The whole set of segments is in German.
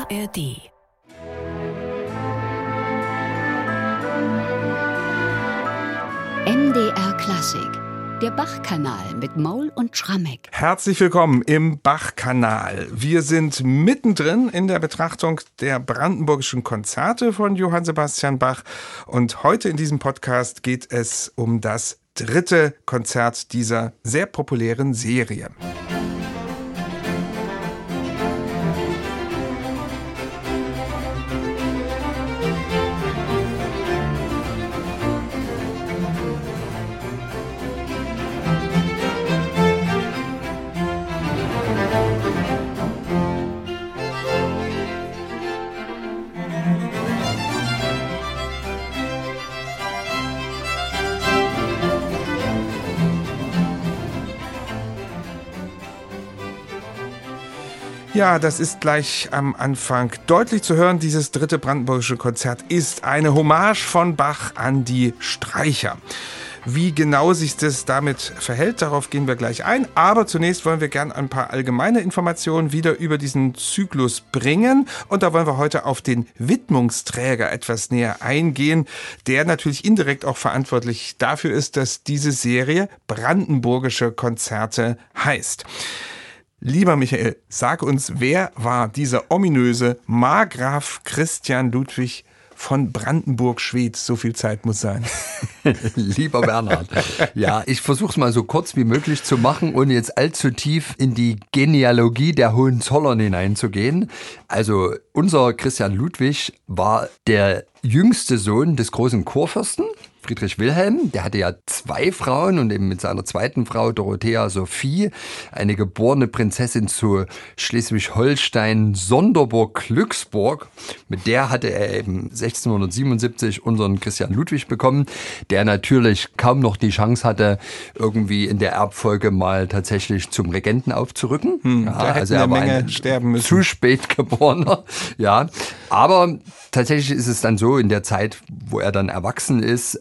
ARD. MDR Klassik, der Bach-Kanal mit Maul und Schrammeck. Herzlich willkommen im Bach-Kanal. Wir sind mittendrin in der Betrachtung der brandenburgischen Konzerte von Johann Sebastian Bach. Und heute in diesem Podcast geht es um das dritte Konzert dieser sehr populären Serie. Ja, das ist gleich am Anfang deutlich zu hören. Dieses dritte brandenburgische Konzert ist eine Hommage von Bach an die Streicher. Wie genau sich das damit verhält, darauf gehen wir gleich ein. Aber zunächst wollen wir gerne ein paar allgemeine Informationen wieder über diesen Zyklus bringen. Und da wollen wir heute auf den Widmungsträger etwas näher eingehen, der natürlich indirekt auch verantwortlich dafür ist, dass diese Serie brandenburgische Konzerte heißt. Lieber Michael, sag uns, wer war dieser ominöse Markgraf Christian Ludwig von Brandenburg-Schwedt? So viel Zeit muss sein. Lieber Bernhard, ja, ich versuche es mal so kurz wie möglich zu machen, ohne jetzt allzu tief in die Genealogie der Hohenzollern hineinzugehen. Also unser Christian Ludwig war der jüngste Sohn des großen Kurfürsten Friedrich Wilhelm. Der hatte ja 2 Frauen und eben mit seiner zweiten Frau Dorothea Sophie eine geborene Prinzessin zu Schleswig-Holstein-Sonderburg-Glücksburg. Mit der hatte er eben 1677 unseren Christian Ludwig bekommen, der natürlich kaum noch die Chance hatte, irgendwie in der Erbfolge mal tatsächlich zum Regenten aufzurücken. Ja, also er war ein sterben müssen. Zu spät geborener. Ja, aber tatsächlich ist es dann so, in der Zeit, wo er dann erwachsen ist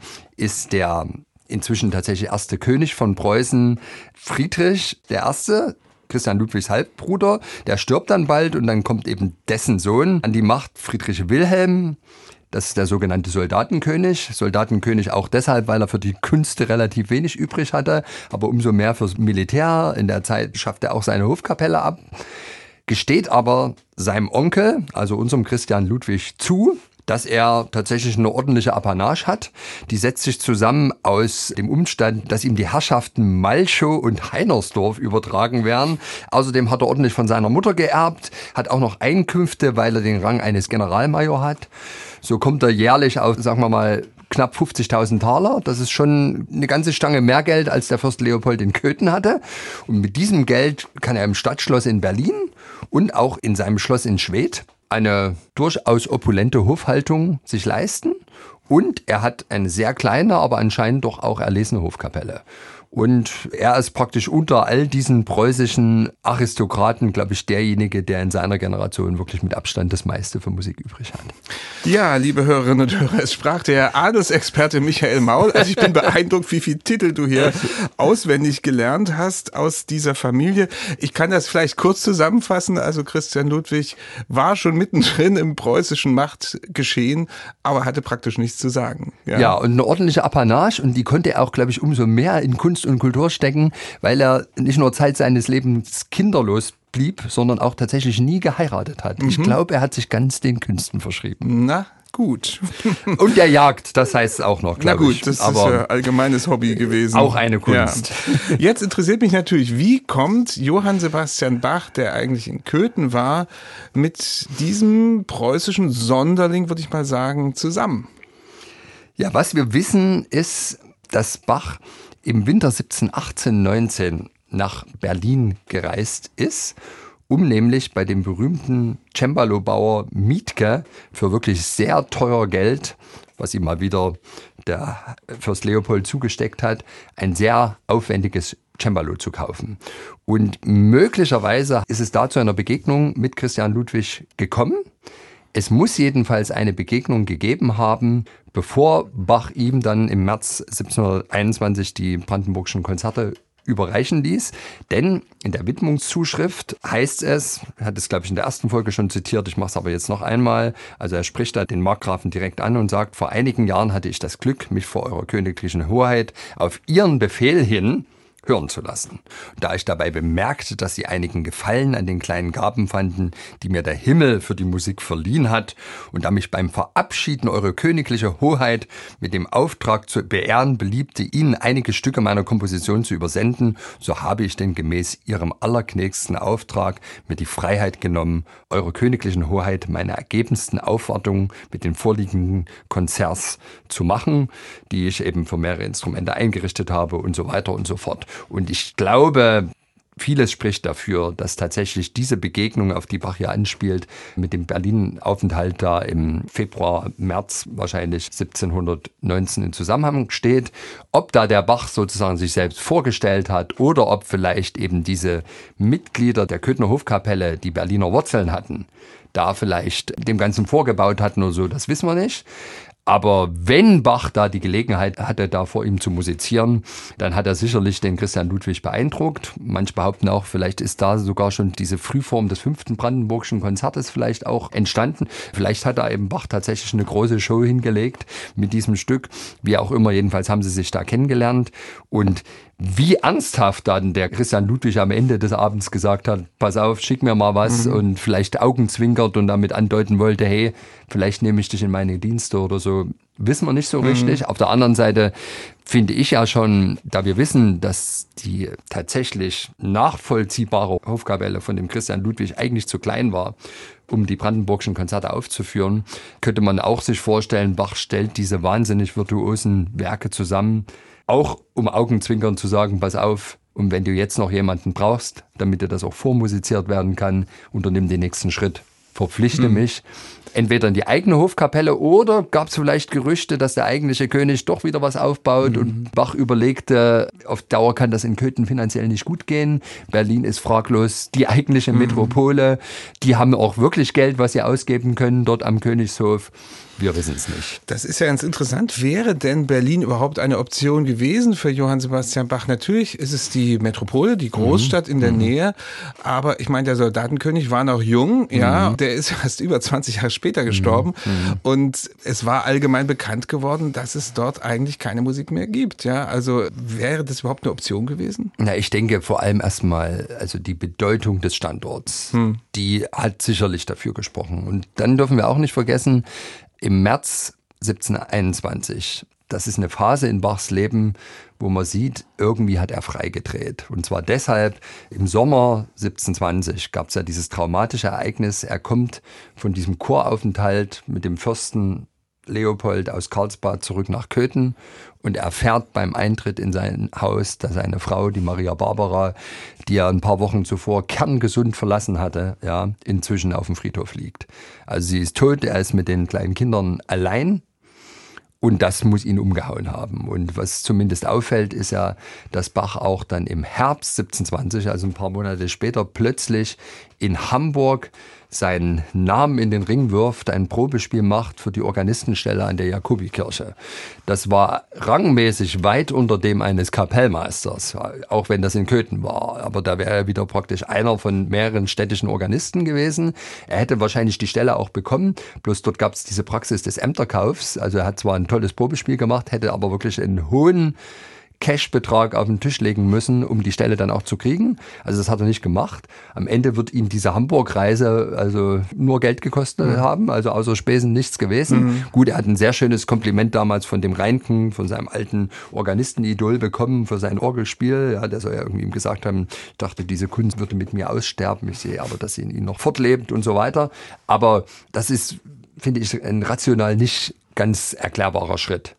der inzwischen tatsächlich erste König von Preußen, Friedrich I., Christian Ludwigs Halbbruder. Der stirbt dann bald und dann kommt eben dessen Sohn an die Macht, Friedrich Wilhelm. Das ist der sogenannte Soldatenkönig. Soldatenkönig auch deshalb, weil er für die Künste relativ wenig übrig hatte, aber umso mehr fürs Militär. In der Zeit schafft er auch seine Hofkapelle ab. Gesteht aber seinem Onkel, also unserem Christian Ludwig, zu, dass er tatsächlich eine ordentliche Apanage hat. Die setzt sich zusammen aus dem Umstand, dass ihm die Herrschaften Malchow und Heinersdorf übertragen werden. Außerdem hat er ordentlich von seiner Mutter geerbt, hat auch noch Einkünfte, weil er den Rang eines Generalmajor hat. So kommt er jährlich auf, sagen wir mal, knapp 50.000 Taler. Das ist schon eine ganze Stange mehr Geld, als der Fürst Leopold in Köthen hatte. Und mit diesem Geld kann er im Stadtschloss in Berlin und auch in seinem Schloss in Schwedt eine durchaus opulente Hofhaltung sich leisten. Und er hat eine sehr kleine, aber anscheinend doch auch erlesene Hofkapelle. Und er ist praktisch unter all diesen preußischen Aristokraten, glaube ich, derjenige, der in seiner Generation wirklich mit Abstand das meiste für Musik übrig hat. Ja, liebe Hörerinnen und Hörer, es sprach der Adelsexperte Michael Maul. Also ich bin beeindruckt, wie viele Titel du hier auswendig gelernt hast aus dieser Familie. Ich kann das vielleicht kurz zusammenfassen. Also Christian Ludwig war schon mittendrin im preußischen Machtgeschehen, aber hatte praktisch nichts zu sagen. Ja, und eine ordentliche Apanage, und die konnte er auch, glaube ich, umso mehr in Kunst und Kultur stecken, weil er nicht nur Zeit seines Lebens kinderlos blieb, sondern auch tatsächlich nie geheiratet hat. Ich glaube, er hat sich ganz den Künsten verschrieben. Na gut. Und der Jagd, das heißt es auch noch, glaube ich. Na gut, das ist ja allgemeines Hobby gewesen. Auch eine Kunst. Ja. Jetzt interessiert mich natürlich, wie kommt Johann Sebastian Bach, der eigentlich in Köthen war, mit diesem preußischen Sonderling, würde ich mal sagen, zusammen? Ja, was wir wissen, ist, dass Bach im Winter 1718/19 nach Berlin gereist ist, um nämlich bei dem berühmten Cembalo-Bauer Mietke für wirklich sehr teuer Geld, was ihm mal wieder der Fürst Leopold zugesteckt hat, ein sehr aufwendiges Cembalo zu kaufen. Und möglicherweise ist es da zu einer Begegnung mit Christian Ludwig gekommen. Es muss jedenfalls eine Begegnung gegeben haben, bevor Bach ihm dann im März 1721 die Brandenburgischen Konzerte überreichen ließ. Denn in der Widmungszuschrift heißt es, er hat es, glaube ich, in der ersten Folge schon zitiert, ich mache es aber jetzt noch einmal, also er spricht da den Markgrafen direkt an und sagt, vor einigen Jahren hatte ich das Glück, mich vor eurer königlichen Hoheit auf Ihren Befehl hin hören zu lassen. Da ich dabei bemerkte, dass sie einigen Gefallen an den kleinen Gaben fanden, die mir der Himmel für die Musik verliehen hat, und da mich beim Verabschieden eure königliche Hoheit mit dem Auftrag zu beehren beliebte, ihnen einige Stücke meiner Komposition zu übersenden, so habe ich denn gemäß ihrem allergnädigsten Auftrag mir die Freiheit genommen, eure königlichen Hoheit meine ergebensten Aufwartungen mit den vorliegenden Konzerts zu machen, die ich eben für mehrere Instrumente eingerichtet habe und so weiter und so fort. Und ich glaube, vieles spricht dafür, dass tatsächlich diese Begegnung, auf die Bach hier anspielt, mit dem Berlin-Aufenthalt da im Februar, März wahrscheinlich 1719 in Zusammenhang steht. Ob da der Bach sozusagen sich selbst vorgestellt hat oder ob vielleicht eben diese Mitglieder der Köthener Hofkapelle, die Berliner Wurzeln hatten, da vielleicht dem Ganzen vorgebaut hatten oder so, das wissen wir nicht. Aber wenn Bach da die Gelegenheit hatte, da vor ihm zu musizieren, dann hat er sicherlich den Christian Ludwig beeindruckt. Manche behaupten auch, vielleicht ist da sogar schon diese Frühform des 5. Brandenburgischen Konzertes vielleicht auch entstanden. Vielleicht hat da eben Bach tatsächlich eine große Show hingelegt mit diesem Stück. Wie auch immer, jedenfalls haben sie sich da kennengelernt. Und wie ernsthaft dann der Christian Ludwig am Ende des Abends gesagt hat, pass auf, schick mir mal was, und vielleicht augenzwinkert und damit andeuten wollte, hey, vielleicht nehme ich dich in meine Dienste oder so, wissen wir nicht so richtig. Auf der anderen Seite finde ich ja schon, da wir wissen, dass die tatsächlich nachvollziehbare Hofkapelle von dem Christian Ludwig eigentlich zu klein war, um die brandenburgischen Konzerte aufzuführen, könnte man auch sich vorstellen, Bach stellt diese wahnsinnig virtuosen Werke zusammen, auch um augenzwinkern zu sagen, pass auf, und wenn du jetzt noch jemanden brauchst, damit dir das auch vormusiziert werden kann, unternimm den nächsten Schritt. Verpflichte mich, entweder in die eigene Hofkapelle, oder gab es vielleicht Gerüchte, dass der eigentliche König doch wieder was aufbaut, und Bach überlegte, auf Dauer kann das in Köthen finanziell nicht gut gehen. Berlin ist fraglos die eigentliche Metropole. Die haben auch wirklich Geld, was sie ausgeben können dort am Königshof. Wir wissen es nicht. Das ist ja ganz interessant. Wäre denn Berlin überhaupt eine Option gewesen für Johann Sebastian Bach? Natürlich ist es die Metropole, die Großstadt in der Nähe. Aber ich meine, der Soldatenkönig war noch jung. Ja, der ist erst über 20 Jahre später gestorben. Und es war allgemein bekannt geworden, dass es dort eigentlich keine Musik mehr gibt. Ja, also wäre das überhaupt eine Option gewesen? Na, ich denke vor allem erstmal, also die Bedeutung des Standorts, die hat sicherlich dafür gesprochen. Und dann dürfen wir auch nicht vergessen, im März 1721, das ist eine Phase in Bachs Leben, wo man sieht, irgendwie hat er freigedreht. Und zwar deshalb, im Sommer 1720 gab es ja dieses traumatische Ereignis. Er kommt von diesem Choraufenthalt mit dem Fürsten Leopold aus Karlsbad zurück nach Köthen, und er erfährt beim Eintritt in sein Haus, dass seine Frau, die Maria Barbara, die er ein paar Wochen zuvor kerngesund verlassen hatte, ja, inzwischen auf dem Friedhof liegt. Also sie ist tot, er ist mit den kleinen Kindern allein. Und das muss ihn umgehauen haben. Und was zumindest auffällt, ist ja, dass Bach auch dann im Herbst 1720, also ein paar Monate später, plötzlich in Hamburg seinen Namen in den Ring wirft, ein Probespiel macht für die Organistenstelle an der Jakobikirche. Das war rangmäßig weit unter dem eines Kapellmeisters, auch wenn das in Köthen war. Aber da wäre er wieder praktisch einer von mehreren städtischen Organisten gewesen. Er hätte wahrscheinlich die Stelle auch bekommen, bloß dort gab es diese Praxis des Ämterkaufs. Also er hat zwar ein tolles Probespiel gemacht, hätte aber wirklich einen hohen Cashbetrag auf den Tisch legen müssen, um die Stelle dann auch zu kriegen. Also das hat er nicht gemacht. Am Ende wird ihm diese Hamburg-Reise also nur Geld gekostet haben, also außer Spesen nichts gewesen. Gut, er hat ein sehr schönes Kompliment damals von dem Reinken, von seinem alten Organistenidol bekommen für sein Orgelspiel. Ja, der soll ja irgendwie ihm gesagt haben, ich dachte, diese Kunst würde mit mir aussterben. Ich sehe aber, dass sie in ihm noch fortlebt und so weiter. Aber das ist, finde ich, ein rational nicht ganz erklärbarer Schritt.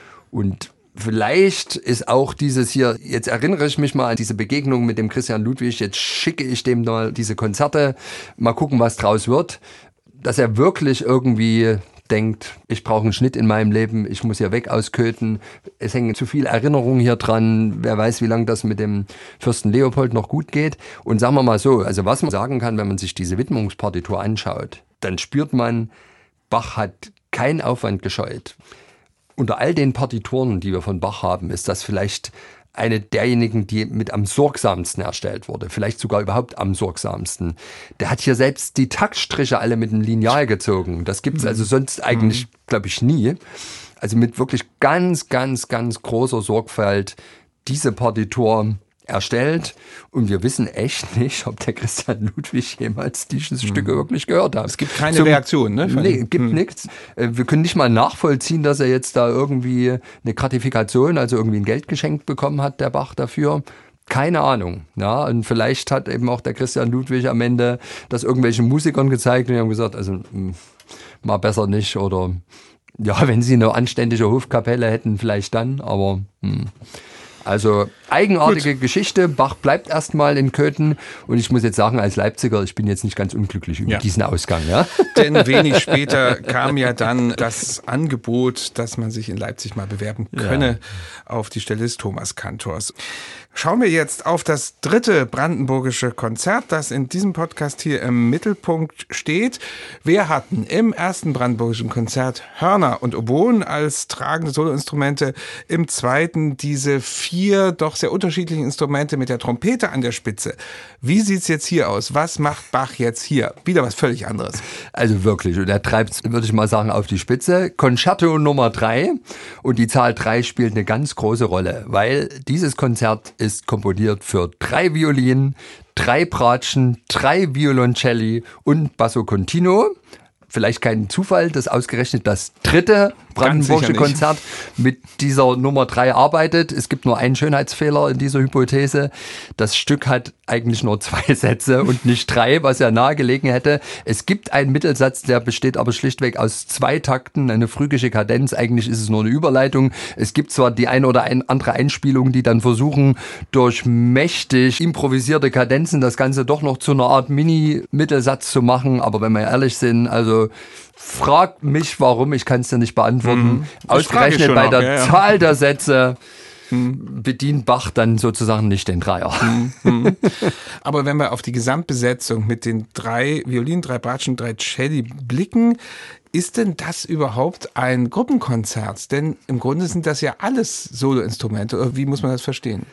Und vielleicht ist auch dieses hier, jetzt erinnere ich mich mal an diese Begegnung mit dem Christian Ludwig, jetzt schicke ich dem mal diese Konzerte, mal gucken, was draus wird, dass er wirklich irgendwie denkt, ich brauche einen Schnitt in meinem Leben, ich muss hier weg aus Köthen, es hängen zu viele Erinnerungen hier dran, wer weiß, wie lange das mit dem Fürsten Leopold noch gut geht. Und sagen wir mal so, also was man sagen kann, wenn man sich diese Widmungspartitur anschaut, dann spürt man, Bach hat keinen Aufwand gescheut. Unter all den Partituren, die wir von Bach haben, ist das vielleicht eine derjenigen, die mit am sorgsamsten erstellt wurde, vielleicht sogar überhaupt am sorgsamsten. Der hat hier selbst die Taktstriche alle mit dem Lineal gezogen. Das gibt's also sonst eigentlich, glaube ich, nie. Also mit wirklich ganz, ganz, ganz großer Sorgfalt diese Partitur erstellt. Und wir wissen echt nicht, ob der Christian Ludwig jemals diese Stücke wirklich gehört hat. Es gibt keine Reaktion, ne? Nee, gibt nichts. Wir können nicht mal nachvollziehen, dass er jetzt da irgendwie eine Gratifikation, also irgendwie ein Geld geschenkt bekommen hat, der Bach dafür. Keine Ahnung. Ja, und vielleicht hat eben auch der Christian Ludwig am Ende das irgendwelchen Musikern gezeigt und die haben gesagt, also mal besser nicht oder ja, wenn sie eine anständige Hofkapelle hätten, vielleicht dann, aber Also eigenartige Geschichte. Bach bleibt erstmal in Köthen und ich muss jetzt sagen, als Leipziger, ich bin jetzt nicht ganz unglücklich über diesen Ausgang. Ja? Denn wenig später kam ja dann das Angebot, dass man sich in Leipzig mal bewerben könne auf die Stelle des Thomaskantors. Schauen wir jetzt auf das dritte brandenburgische Konzert, das in diesem Podcast hier im Mittelpunkt steht. Wir hatten im ersten brandenburgischen Konzert Hörner und Oboen als tragende Soloinstrumente, im zweiten diese 4 doch sehr unterschiedlichen Instrumente mit der Trompete an der Spitze. Wie sieht's jetzt hier aus? Was macht Bach jetzt hier? Wieder was völlig anderes. Also wirklich, und er treibt, würde ich mal sagen, auf die Spitze. Concerto Nummer 3 und die Zahl 3 spielt eine ganz große Rolle, weil dieses Konzert ist komponiert für 3 Violinen, 3 Bratschen, 3 Violoncelli und Basso Continuo. Vielleicht kein Zufall, dass ausgerechnet das dritte brandenburgische Konzert mit dieser Nummer 3 arbeitet. Es gibt nur einen Schönheitsfehler in dieser Hypothese. Das Stück hat eigentlich nur 2 Sätze und nicht 3, was ja nahegelegen hätte. Es gibt einen Mittelsatz, der besteht aber schlichtweg aus 2 Takten, eine phrygische Kadenz. Eigentlich ist es nur eine Überleitung. Es gibt zwar die eine oder andere Einspielung, die dann versuchen, durch mächtig improvisierte Kadenzen das Ganze doch noch zu einer Art Mini-Mittelsatz zu machen. Aber wenn wir ehrlich sind, also frag mich warum, ich kann es dir nicht beantworten. Ausgerechnet bei der Zahl der Sätze bedient Bach dann sozusagen nicht den Dreier. Aber wenn wir auf die Gesamtbesetzung mit den 3 Violinen, 3 Bratschen, 3 Celli blicken, ist denn das überhaupt ein Gruppenkonzert? Denn im Grunde sind das ja alles Soloinstrumente. Oder wie muss man das verstehen?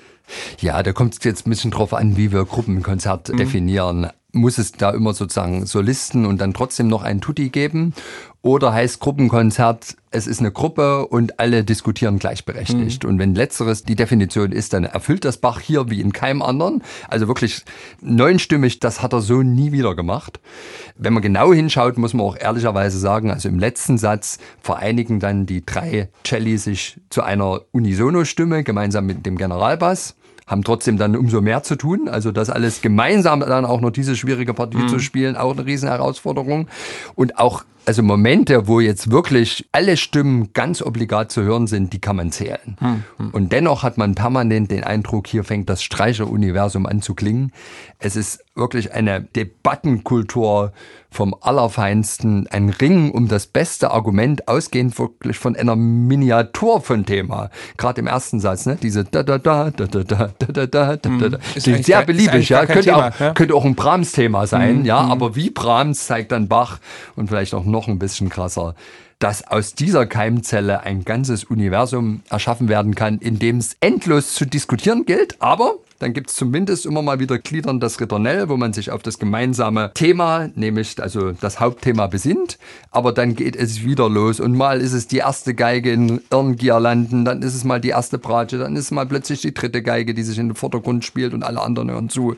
Ja, da kommt es jetzt ein bisschen drauf an, wie wir Gruppenkonzert definieren. Muss es da immer sozusagen Solisten und dann trotzdem noch einen Tutti geben? Oder heißt Gruppenkonzert, es ist eine Gruppe und alle diskutieren gleichberechtigt? Und wenn letzteres die Definition ist, dann erfüllt das Bach hier wie in keinem anderen. Also wirklich 9stimmig, das hat er so nie wieder gemacht. Wenn man genau hinschaut, muss man auch ehrlicherweise sagen, also im letzten Satz vereinigen dann die 3 Celli sich zu einer Unisono-Stimme gemeinsam mit dem Generalbass. Haben trotzdem dann umso mehr zu tun. Also das alles gemeinsam dann auch noch diese schwierige Partie zu spielen, auch eine riesen Herausforderung. Und auch also Momente, wo jetzt wirklich alle Stimmen ganz obligat zu hören sind, die kann man zählen. Und dennoch hat man permanent den Eindruck, hier fängt das Streicheruniversum an zu klingen. Es ist wirklich eine Debattenkultur vom Allerfeinsten, ein Ringen um das beste Argument, ausgehend wirklich von einer Miniatur von Thema. Gerade im ersten Satz, ne? Diese da-da-da, da-da-da, da-da-da, da-da-da. Ist sehr beliebig, ja. Könnte auch ein Brahms-Thema sein, ja. Aber wie Brahms zeigt dann Bach und vielleicht auch noch ein bisschen krasser, dass aus dieser Keimzelle ein ganzes Universum erschaffen werden kann, in dem es endlos zu diskutieren gilt, aber dann gibt es zumindest immer mal wieder Gliedern das Ritornell, wo man sich auf das gemeinsame Thema, nämlich also das Hauptthema besinnt, aber dann geht es wieder los und mal ist es die erste Geige in Irrengirlanden, dann ist es mal die erste Bratsche, dann ist es mal plötzlich die dritte Geige, die sich in den Vordergrund spielt und alle anderen hören zu.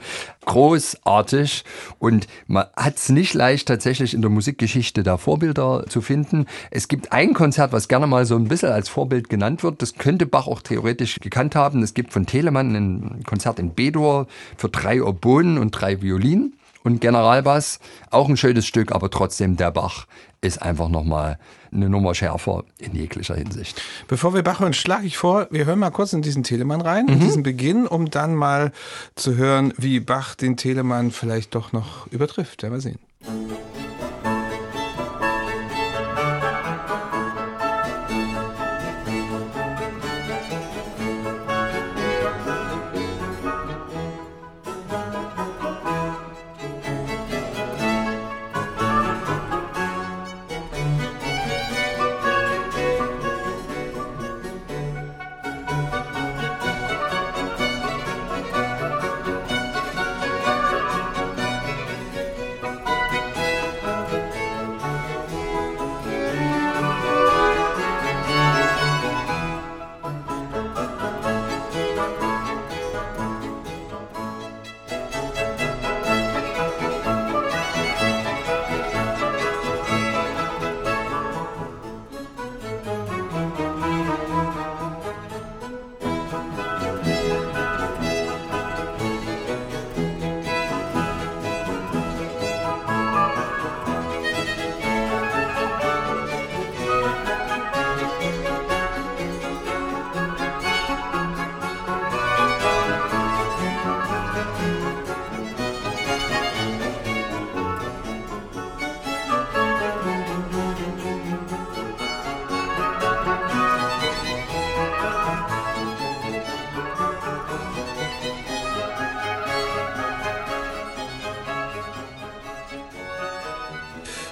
Großartig und man hat es nicht leicht tatsächlich in der Musikgeschichte da Vorbilder zu finden. Es gibt ein Konzert, was gerne mal so ein bisschen als Vorbild genannt wird, das könnte Bach auch theoretisch gekannt haben. Es gibt von Telemann ein Konzert in B-Dur für 3 Oboen und 3 Violinen und Generalbass. Auch ein schönes Stück, aber trotzdem der Bach ist einfach nochmal eine Nummer schärfer in jeglicher Hinsicht. Bevor wir Bach hören, schlage ich vor, wir hören mal kurz in diesen Telemann rein, in diesen Beginn, um dann mal zu hören, wie Bach den Telemann vielleicht doch noch übertrifft. Ja, mal sehen.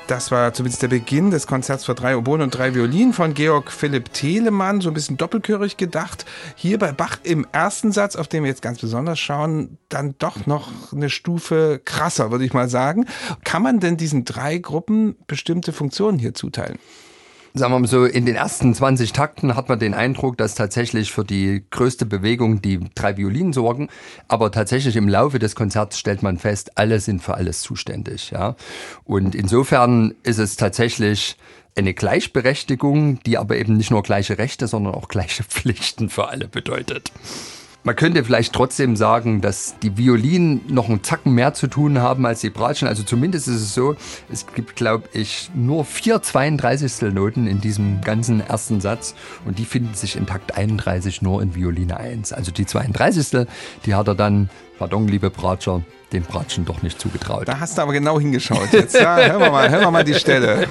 Das war zumindest der Beginn des Konzerts für 3 Oboen und 3 Violinen von Georg Philipp Telemann, so ein bisschen doppelchörig gedacht. Hier bei Bach im ersten Satz, auf den wir jetzt ganz besonders schauen, dann doch noch eine Stufe krasser, würde ich mal sagen. Kann man denn diesen 3 Gruppen bestimmte Funktionen hier zuteilen? Sagen wir mal so, in den ersten 20 Takten hat man den Eindruck, dass tatsächlich für die größte Bewegung die 3 Violinen sorgen. Aber tatsächlich im Laufe des Konzerts stellt man fest, alle sind für alles zuständig. Ja? Und insofern ist es tatsächlich eine Gleichberechtigung, die aber eben nicht nur gleiche Rechte, sondern auch gleiche Pflichten für alle bedeutet. Man könnte vielleicht trotzdem sagen, dass die Violinen noch einen Zacken mehr zu tun haben als die Bratschen. Also zumindest ist es so, es gibt, glaube ich, nur 4 32. in diesem ganzen ersten Satz. Und die finden sich in Takt 31 nur in Violine 1. Also die 32. die hat er dann, pardon, liebe Bratscher, den Bratschen doch nicht zugetraut. Da hast du aber genau hingeschaut jetzt. Ja, hören wir mal die Stelle.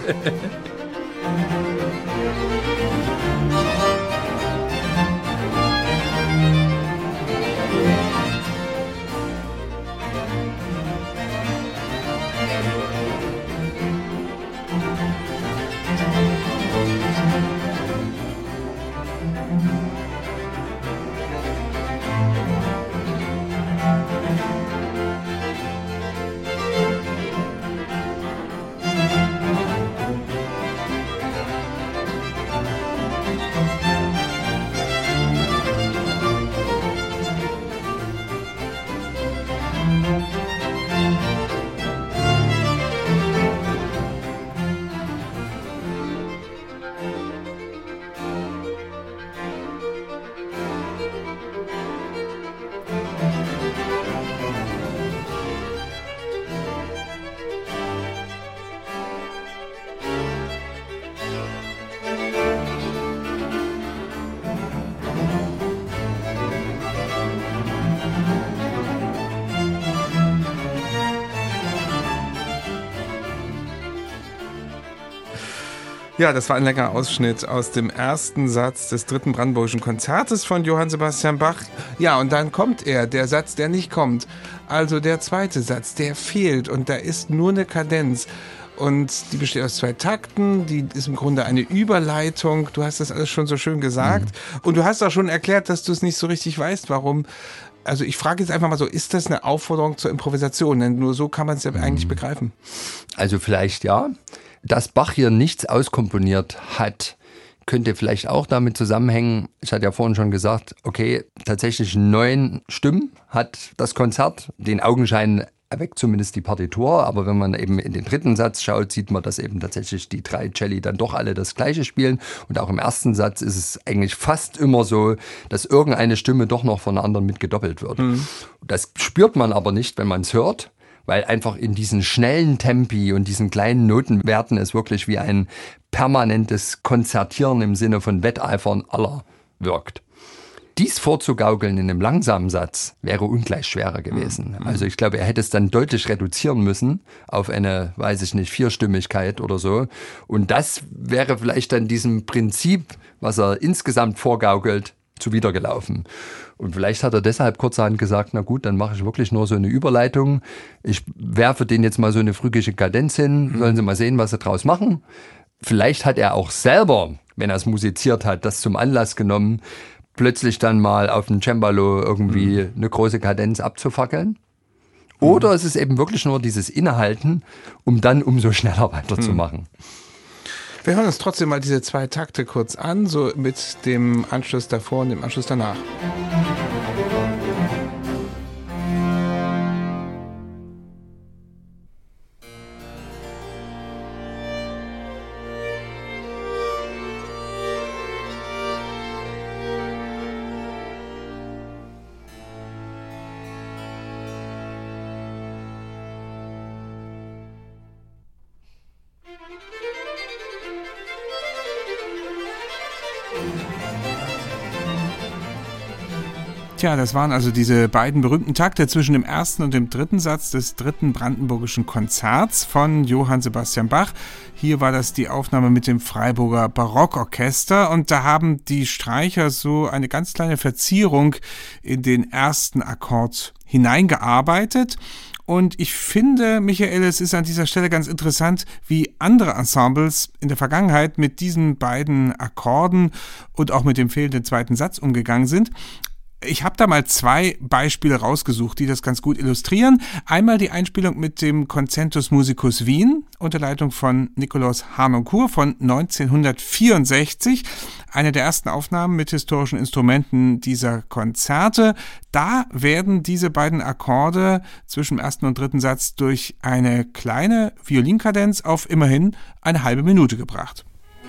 Ja, das war ein längerer Ausschnitt aus dem ersten Satz des 3. Brandenburgischen Konzertes von Johann Sebastian Bach. Ja, und dann kommt der Satz, der nicht kommt. Also der zweite Satz, der fehlt und da ist nur eine Kadenz. Und die besteht aus 2 Takten, die ist im Grunde eine Überleitung. Du hast das alles schon so schön gesagt. Und du hast auch schon erklärt, dass du es nicht so richtig weißt, warum. Also ich frage jetzt einfach mal so, ist das eine Aufforderung zur Improvisation? Denn nur so kann man es ja eigentlich begreifen. Also vielleicht ja. Dass Bach hier nichts auskomponiert hat, könnte vielleicht auch damit zusammenhängen, ich hatte ja vorhin schon gesagt, okay, tatsächlich 9 Stimmen hat das Konzert, den Augenschein erweckt zumindest die Partitur, aber wenn man eben in den 3. Satz schaut, sieht man, dass eben tatsächlich die 3 Celli dann doch alle das Gleiche spielen und auch im ersten Satz ist es eigentlich fast immer so, dass irgendeine Stimme doch noch von der anderen mit gedoppelt wird. Das spürt man aber nicht, wenn man es hört, weil einfach in diesen schnellen Tempi und diesen kleinen Notenwerten es wirklich wie ein permanentes Konzertieren im Sinne von Wetteifern aller wirkt. Dies vorzugaukeln in einem langsamen Satz wäre ungleich schwerer gewesen. Also ich glaube, er hätte es dann deutlich reduzieren müssen auf eine, weiß ich nicht, 4-Stimmigkeit oder so. Und das wäre vielleicht dann diesem Prinzip, was er insgesamt vorgaukelt, zuwidergelaufen. Und vielleicht hat er deshalb kurzerhand gesagt, na gut, dann mache ich wirklich nur so eine Überleitung. Ich werfe denen jetzt mal so eine phrygische Kadenz hin, sollen sie mal sehen, was sie draus machen. Vielleicht hat er auch selber, wenn er es musiziert hat, das zum Anlass genommen, plötzlich dann mal auf dem Cembalo irgendwie eine große Kadenz abzufackeln. Oder es ist eben wirklich nur dieses Innehalten, um dann umso schneller weiterzumachen. Wir hören uns trotzdem mal diese 2 Takte kurz an, so mit dem Anschluss davor und dem Anschluss danach. Tja, das waren also diese beiden berühmten Takte zwischen dem ersten und dem 3. Satz des 3. Brandenburgischen Konzerts von Johann Sebastian Bach. Hier war das die Aufnahme mit dem Freiburger Barockorchester und da haben die Streicher so eine ganz kleine Verzierung in den ersten Akkord hineingearbeitet. Und ich finde, Michael, es ist an dieser Stelle ganz interessant, wie andere Ensembles in der Vergangenheit mit diesen beiden Akkorden und auch mit dem fehlenden zweiten Satz umgegangen sind. Ich habe da mal 2 Beispiele rausgesucht, die das ganz gut illustrieren. Einmal die Einspielung mit dem Concentus Musicus Wien unter Leitung von Nikolaus Harnoncourt von 1964. Eine der ersten Aufnahmen mit historischen Instrumenten dieser Konzerte. Da werden diese beiden Akkorde zwischen dem ersten und dritten Satz durch eine kleine Violinkadenz auf immerhin eine halbe Minute gebracht.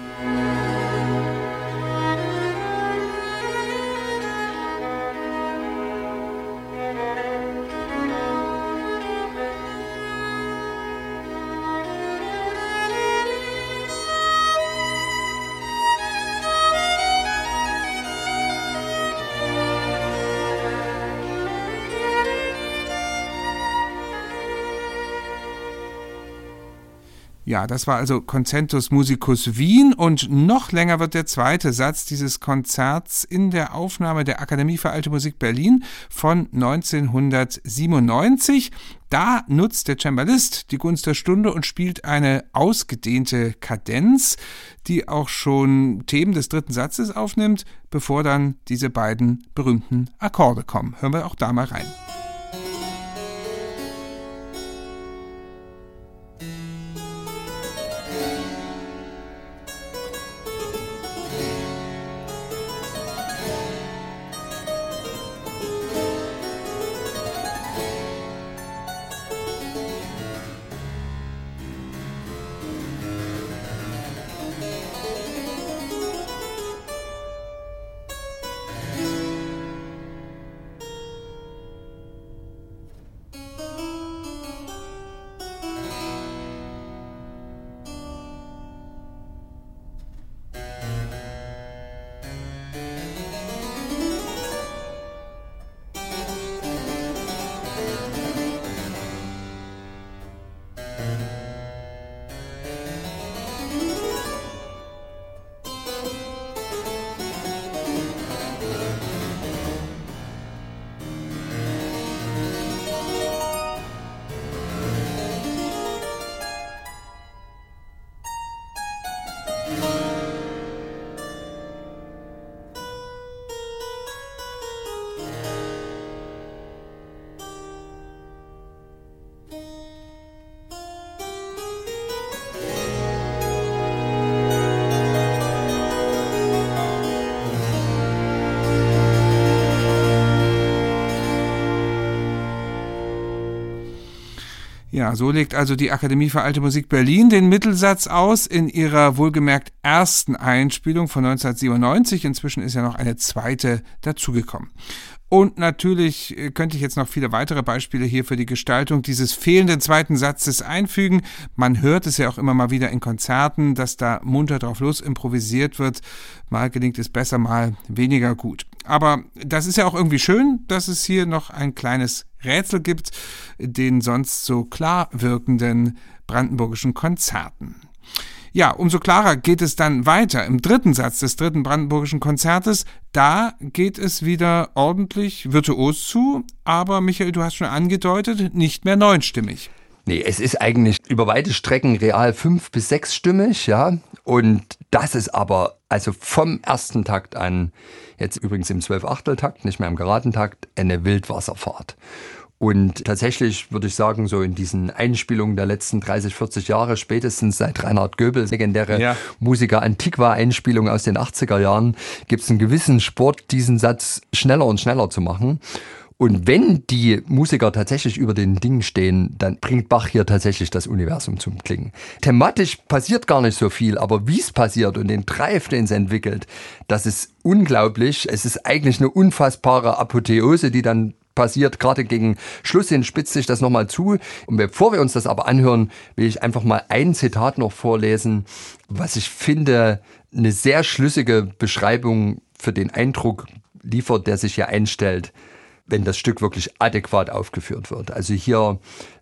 Ja, das war also Concentus Musicus Wien und noch länger wird der zweite Satz dieses Konzerts in der Aufnahme der Akademie für Alte Musik Berlin von 1997. Da nutzt der Cembalist die Gunst der Stunde und spielt eine ausgedehnte Kadenz, die auch schon Themen des dritten Satzes aufnimmt, bevor dann diese beiden berühmten Akkorde kommen. Hören wir auch da mal rein. Ja, so legt also die Akademie für Alte Musik Berlin den Mittelsatz aus in ihrer wohlgemerkt ersten Einspielung von 1997. Inzwischen ist ja noch eine zweite dazugekommen. Und natürlich könnte ich jetzt noch viele weitere Beispiele hier für die Gestaltung dieses fehlenden zweiten Satzes einfügen. Man hört es ja auch immer mal wieder in Konzerten, dass da munter drauf los improvisiert wird. Mal gelingt es besser, mal weniger gut. Aber das ist ja auch irgendwie schön, dass es hier noch ein kleines Rätsel gibt, den sonst so klar wirkenden brandenburgischen Konzerten. Ja, umso klarer geht es dann weiter im dritten Satz des dritten brandenburgischen Konzertes. Da geht es wieder ordentlich virtuos zu, aber Michael, du hast schon angedeutet, nicht mehr neunstimmig. Nee, es ist eigentlich über weite Strecken real 5- bis 6-stimmig, ja. Und das ist aber also vom ersten Takt an, jetzt übrigens im 12-Achtel-Takt, nicht mehr im Geradentakt, eine Wildwasserfahrt. Und tatsächlich würde ich sagen, so in diesen Einspielungen der letzten 30, 40 Jahre, spätestens seit Reinhard Goebel, legendäre Musiker Antiqua-Einspielung aus den 80er Jahren, gibt es einen gewissen Sport, diesen Satz schneller und schneller zu machen. Und wenn die Musiker tatsächlich über den Dingen stehen, dann bringt Bach hier tatsächlich das Universum zum Klingen. Thematisch passiert gar nicht so viel, aber wie es passiert und den Drive, den es entwickelt, das ist unglaublich. Es ist eigentlich eine unfassbare Apotheose, die dann passiert. Gerade gegen Schluss hin spitzt sich das nochmal zu. Und bevor wir uns das aber anhören, will ich einfach mal ein Zitat noch vorlesen, was ich finde, eine sehr schlüssige Beschreibung für den Eindruck liefert, der sich hier einstellt, wenn das Stück wirklich adäquat aufgeführt wird. Also hier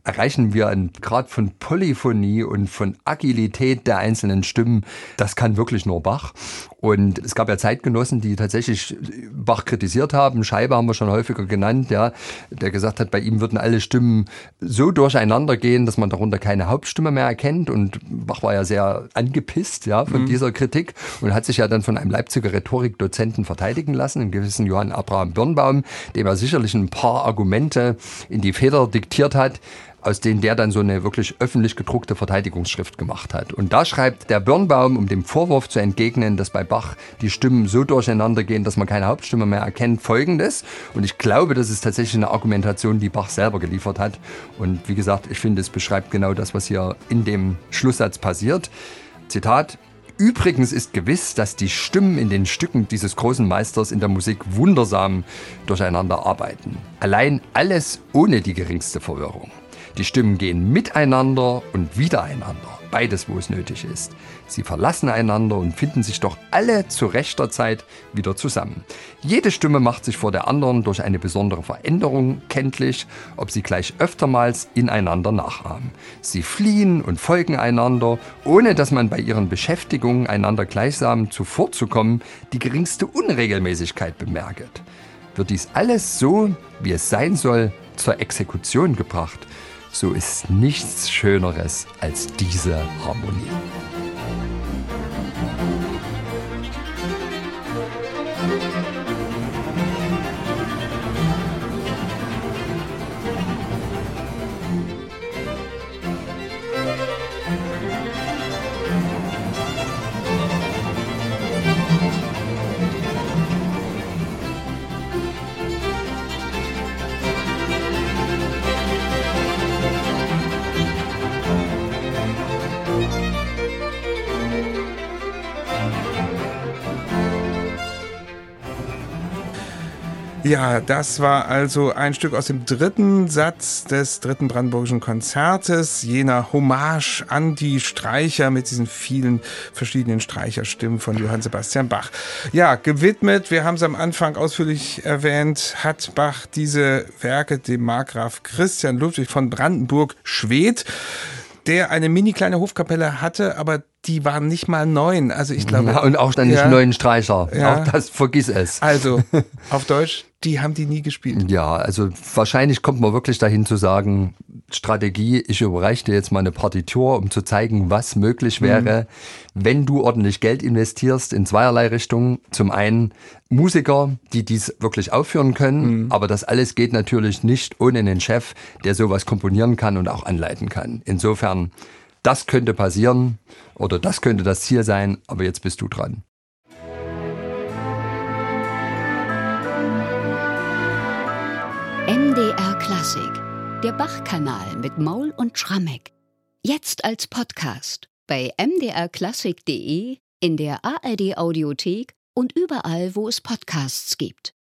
erreichen wir einen Grad von Polyphonie und von Agilität der einzelnen Stimmen. Das kann wirklich nur Bach. Und es gab ja Zeitgenossen, die tatsächlich Bach kritisiert haben. Scheibe haben wir schon häufiger genannt, ja, der gesagt hat, bei ihm würden alle Stimmen so durcheinander gehen, dass man darunter keine Hauptstimme mehr erkennt. Und Bach war ja sehr angepisst, ja, von dieser Kritik und hat sich ja dann von einem Leipziger Rhetorikdozenten verteidigen lassen, einem gewissen Johann Abraham Birnbaum, dem er sicherlich ein paar Argumente in die Feder diktiert hat, aus denen der dann so eine wirklich öffentlich gedruckte Verteidigungsschrift gemacht hat. Und da schreibt der Birnbaum, um dem Vorwurf zu entgegnen, dass bei Bach die Stimmen so durcheinander gehen, dass man keine Hauptstimme mehr erkennt, Folgendes. Und ich glaube, das ist tatsächlich eine Argumentation, die Bach selber geliefert hat. Und wie gesagt, ich finde, es beschreibt genau das, was hier in dem Schlusssatz passiert. Zitat: Übrigens ist gewiss, dass die Stimmen in den Stücken dieses großen Meisters in der Musik wundersam durcheinander arbeiten. Allein alles ohne die geringste Verwirrung. Die Stimmen gehen miteinander und wiedereinander, beides, wo es nötig ist. Sie verlassen einander und finden sich doch alle zu rechter Zeit wieder zusammen. Jede Stimme macht sich vor der anderen durch eine besondere Veränderung kenntlich, ob sie gleich öftermals ineinander nachahmen. Sie fliehen und folgen einander, ohne dass man bei ihren Beschäftigungen einander gleichsam zuvorzukommen die geringste Unregelmäßigkeit bemerket. Wird dies alles so, wie es sein soll, zur Exekution gebracht, so ist nichts Schöneres als diese Harmonie. Ja, das war also ein Stück aus dem dritten Satz des dritten Brandenburgischen Konzertes, jener Hommage an die Streicher mit diesen vielen verschiedenen Streicherstimmen von Johann Sebastian Bach. Ja, gewidmet, wir haben es am Anfang ausführlich erwähnt, hat Bach diese Werke dem Markgraf Christian Ludwig von Brandenburg-Schwedt, der eine mini kleine Hofkapelle hatte, aber die waren nicht mal 9. Also ich glaube, ja, und auch dann nicht 9 Streicher. Ja. Auch das, vergiss es. Also auf Deutsch, die haben die nie gespielt. Ja, also wahrscheinlich kommt man wirklich dahin zu sagen, Strategie, ich überreiche dir jetzt mal eine Partitur, um zu zeigen, was möglich wäre, wenn du ordentlich Geld investierst in zweierlei Richtungen. Zum einen Musiker, die dies wirklich aufführen können, aber das alles geht natürlich nicht ohne einen Chef, der sowas komponieren kann und auch anleiten kann. Insofern, das könnte passieren oder das könnte das Ziel sein, aber jetzt bist du dran. MDR Klassik, der Bach-Kanal mit Maul und Schrammeck. Jetzt als Podcast bei mdrklassik.de, in der ARD Audiothek und überall, wo es Podcasts gibt.